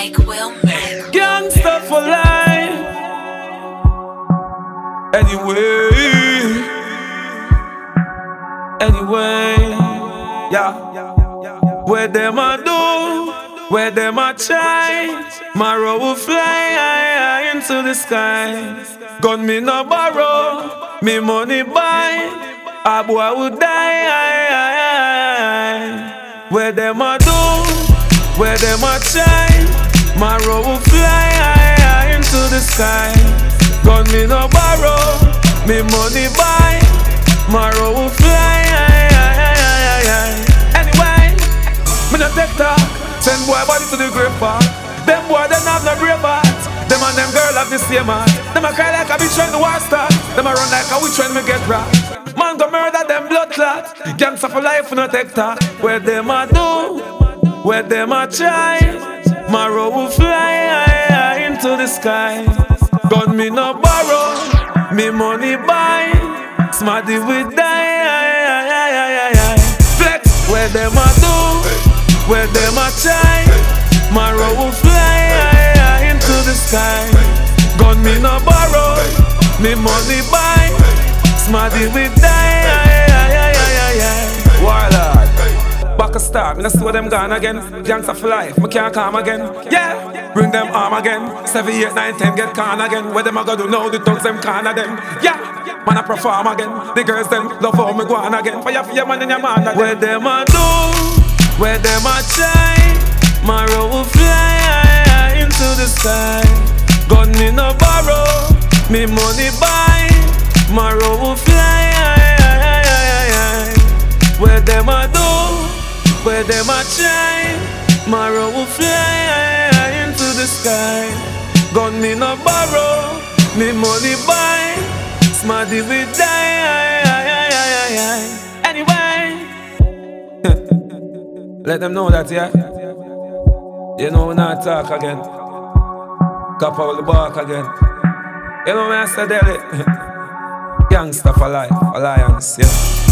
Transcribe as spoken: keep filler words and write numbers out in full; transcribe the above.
Mike Wilmer. Gangsta for life. Anyway, anyway, yeah. Where them a do, where them a try, my road will fly high, high into the sky. Gun me no borrow, me money buy, a boy would die. High, high, high. Where them a do, where them a try, my road will fly high, high into the sky. Gun me no borrow, me money buy, my road will fly high, high, high, high, high. Anyway, me no take talk, send boy body to the grave park. Them boy them have no brave heart. Them and them girl have the same heart. Them a cry like a bitch when the war start. Them a run like a witch when me get robbed. Man go murder them blood clot. Gangsta for life no take talk. Where them a do, where them a try, my road will fly high, high into the sky. Gun me no borrow, me money buy, smarty with die. Aye, aye, aye, aye, aye. Flex where them a do, where them a try, my road will fly high, high into the sky. Gun me no borrow, me money buy, smarty with die. Aye, aye, aye, aye, aye. Warlord, back a star, me no see where them gone again. Gangsta for life, me can't come again. Yeah, bring them arm again. Seven, eight, nine, ten, get con again. Where them a go do now, the thugs them con them. Yeah, man I perform again. The girls them love how me go on again. Fire for your man and your man again. Where them a do, where them a try, my road will fly high, high into the sky. Gun me no borrow, me money buy, my road will fly high, high, high, high, high. Where them a do, where them a try, my road will fly high, high into the sky. Gun me no borrow, me money buy, smarty with die. Aye, aye, aye, aye, aye. Anyway, let them know that, yeah. You know we not talk again. Cop out the bark again. You know me I said it. Gangsta for life, alliance, yeah.